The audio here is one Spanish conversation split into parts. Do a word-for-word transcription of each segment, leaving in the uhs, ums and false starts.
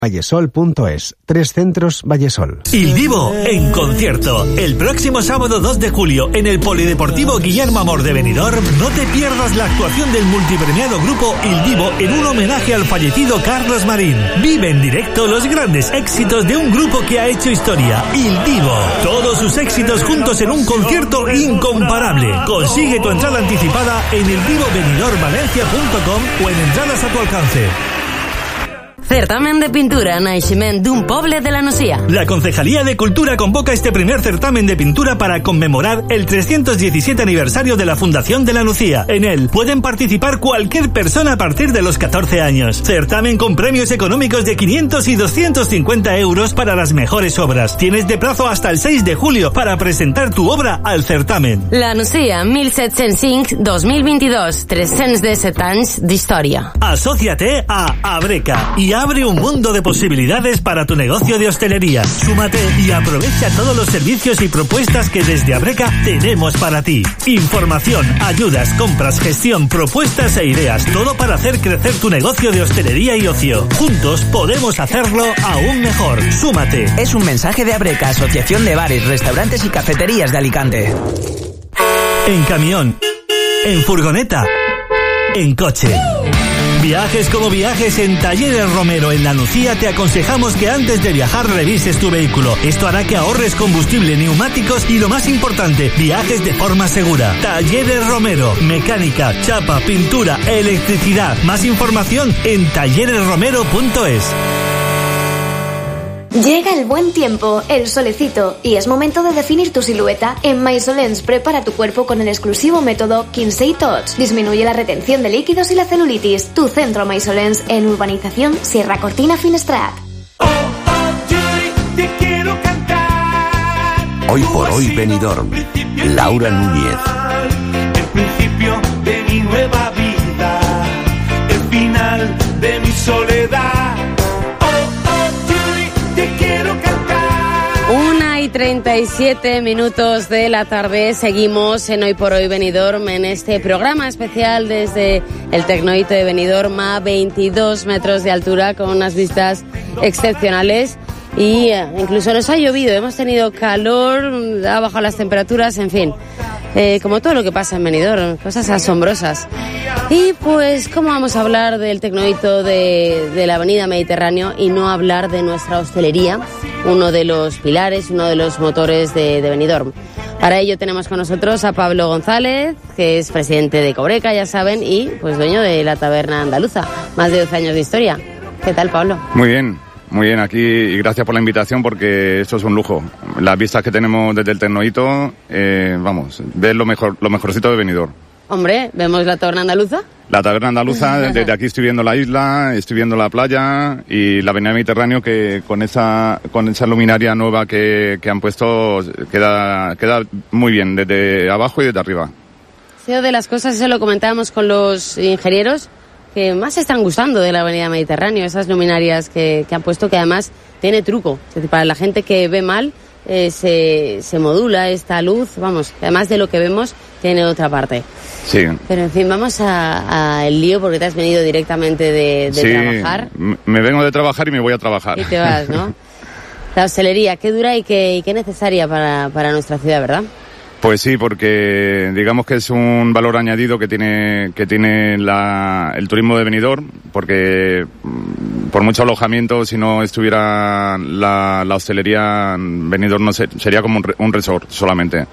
Vallesol punto es. Tres centros Vallesol. Il Divo en concierto. El próximo sábado dos de julio en el Polideportivo Guillermo Amor de Benidorm, no te pierdas la actuación del multipremiado grupo Il Divo en un homenaje al fallecido Carlos Marín. Vive en directo los grandes éxitos de un grupo que ha hecho historia, Il Divo. Todos sus éxitos juntos en un concierto incomparable. Consigue tu entrada anticipada en il divo benidorm valencia punto com o en entradas a tu alcance. Certamen de pintura, naixement d'un poble de la Nucía. La Concejalía de Cultura convoca este primer certamen de pintura para conmemorar el trescientos diecisiete aniversario de la Fundación de la Nucía. En él pueden participar cualquier persona a partir de los catorce años. Certamen con premios económicos de quinientos y doscientos cincuenta euros para las mejores obras. Tienes de plazo hasta el seis de julio para presentar tu obra al certamen. La Nucía, mil setecientos cinc a dos mil veintidós, trescientos disset anys d'història. Asóciate a Abreca y abre un mundo de posibilidades para tu negocio de hostelería. Súmate y aprovecha todos los servicios y propuestas que desde Abreca tenemos para ti. Información, ayudas, compras, gestión, propuestas e ideas. Todo para hacer crecer tu negocio de hostelería y ocio. Juntos podemos hacerlo aún mejor. Súmate. Es un mensaje de Abreca, Asociación de Bares, Restaurantes y Cafeterías de Alicante. En camión, en furgoneta, en coche. Viajes como viajes, en Talleres Romero en La Nucía te aconsejamos que antes de viajar revises tu vehículo. Esto hará que ahorres combustible, neumáticos y, lo más importante, viajes de forma segura. Talleres Romero, mecánica, chapa, pintura, electricidad. Más información en talleres romero punto es. Llega el buen tiempo, el solecito, y es momento de definir tu silueta. En Maisolens prepara tu cuerpo con el exclusivo método Kinsey Touch. Disminuye la retención de líquidos y la celulitis. Tu centro Maisolens en Urbanización Sierra Cortina Finestrat. Hoy por hoy Benidorm. Laura Núñez. El principio de mi nueva vida, el final de mi soledad. Una y treinta y siete minutos de la tarde, seguimos en Hoy por Hoy Benidorm en este programa especial desde el Tecnoito de Benidorm a veintidós metros de altura con unas vistas excepcionales y incluso nos ha llovido, hemos tenido calor, ha bajado las temperaturas, en fin, eh, como todo lo que pasa en Benidorm, cosas asombrosas. Y pues, ¿cómo vamos a hablar del Tecnoito de, de la Avenida Mediterráneo y no hablar de nuestra hostelería? Uno de los pilares, uno de los motores de, de Benidorm. Para ello tenemos con nosotros a Pablo González, que es presidente de Cobreca, ya saben, y pues dueño de la taberna andaluza. Más de doce años de historia. ¿Qué tal, Pablo? Muy bien, muy bien aquí y gracias por la invitación porque esto es un lujo. Las vistas que tenemos desde el Tecnoito, eh, vamos, ves lo mejor, lo mejorcito de Benidorm. Hombre, ¿vemos la taberna andaluza? La taberna andaluza, desde aquí estoy viendo la isla, estoy viendo la playa y la avenida Mediterráneo que con esa con esa luminaria nueva que, que han puesto queda queda muy bien desde abajo y desde arriba. Sí, de las cosas, eso lo comentábamos con los ingenieros, que más están gustando de la avenida Mediterráneo, esas luminarias que, que han puesto, que además tiene truco. Es decir, para la gente que ve mal, eh, se, se modula esta luz, vamos, además de lo que vemos, tiene otra parte. Sí. Pero en fin, vamos a, a el lío porque te has venido directamente de, de sí, trabajar. Me vengo de trabajar y me voy a trabajar. Y te vas, ¿no? La hostelería, qué dura y qué, y qué necesaria para, para nuestra ciudad, ¿verdad? Pues sí, porque digamos que es un valor añadido que tiene que tiene la, el turismo de Benidorm, porque por mucho alojamiento, si no estuviera la, la hostelería, Benidorm no ser, sería como un, un resort solamente.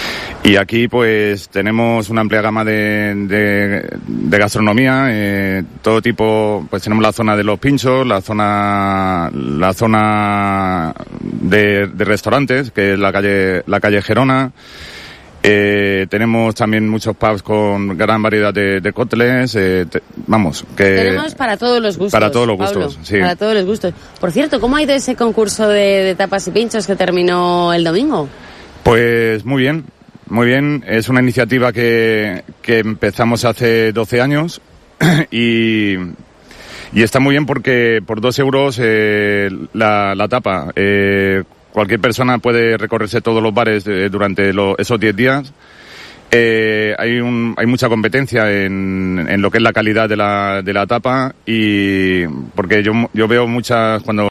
Y aquí pues tenemos una amplia gama de, de, de gastronomía, eh, todo tipo, pues tenemos la zona de los pinchos, la zona la zona de, de restaurantes, que es la calle la calle Gerona. Eh, tenemos también muchos pubs con gran variedad de, de cócteles, eh, te, vamos, que... Tenemos para todos los gustos, Para todos los Pablo, gustos, sí. Para todos los gustos. Por cierto, ¿cómo ha ido ese concurso de, de tapas y pinchos que terminó el domingo? Pues muy bien, muy bien. Es una iniciativa que, que empezamos hace doce años y... Y está muy bien porque por dos euros eh, la, la tapa... Eh, Cualquier persona puede recorrerse todos los bares eh, durante lo, esos diez días Eh, hay un, hay mucha competencia en, en lo que es la calidad de la, de la tapa, y porque yo, yo veo muchas, cuando